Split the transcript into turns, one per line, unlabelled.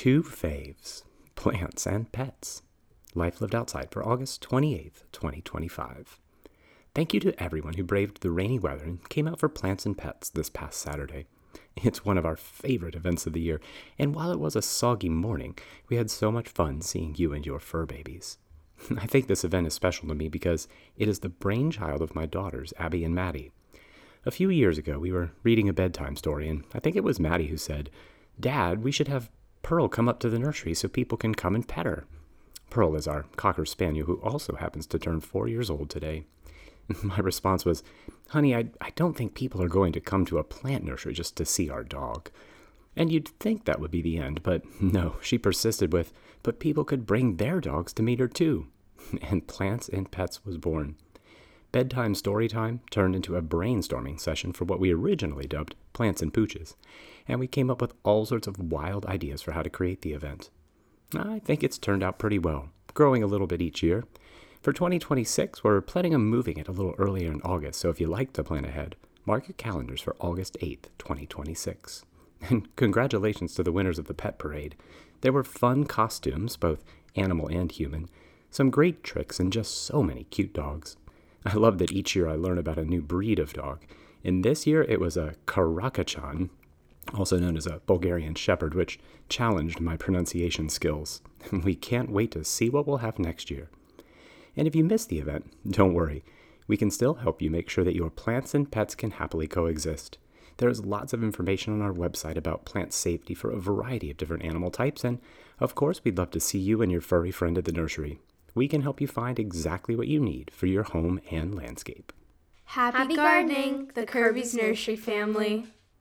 Two faves, plants and pets. Life lived outside for August 28th, 2025. Thank you to everyone who braved the rainy weather and came out for plants and pets this past Saturday. It's one of our favorite events of the year, and while it was a soggy morning, we had so much fun seeing you and your fur babies. I think this event is special to me because it is the brainchild of my daughters, Abby and Maddie. A few years ago, we were reading a bedtime story, and I think it was Maddie who said, "Dad, we should have Pearl come up to the nursery so people can come and pet her." Pearl is our Cocker Spaniel who also happens to turn 4 years old today. My response was, "Honey, I don't think people are going to come to a plant nursery just to see our dog." And you'd think that would be the end, but no, she persisted with, "But people could bring their dogs to meet her too." And Plants and Pets was born. Bedtime story time turned into a brainstorming session for what we originally dubbed Plants and Pooches, and we came up with all sorts of wild ideas for how to create the event. I think it's turned out pretty well, growing a little bit each year. For 2026, we're planning on moving it a little earlier in August, so if you like to plan ahead, mark your calendars for August 8th, 2026. And congratulations to the winners of the Pet Parade. There were fun costumes, both animal and human, some great tricks, and just so many cute dogs. I love that each year I learn about a new breed of dog. And this year it was a Karakachan, also known as a Bulgarian Shepherd, which challenged my pronunciation skills. We can't wait to see what we'll have next year. And if you missed the event, don't worry. We can still help you make sure that your plants and pets can happily coexist. There's lots of information on our website about plant safety for a variety of different animal types, and of course we'd love to see you and your furry friend at the nursery. We can help you find exactly what you need for your home and landscape.
Happy gardening, the Kirby's Nursery family.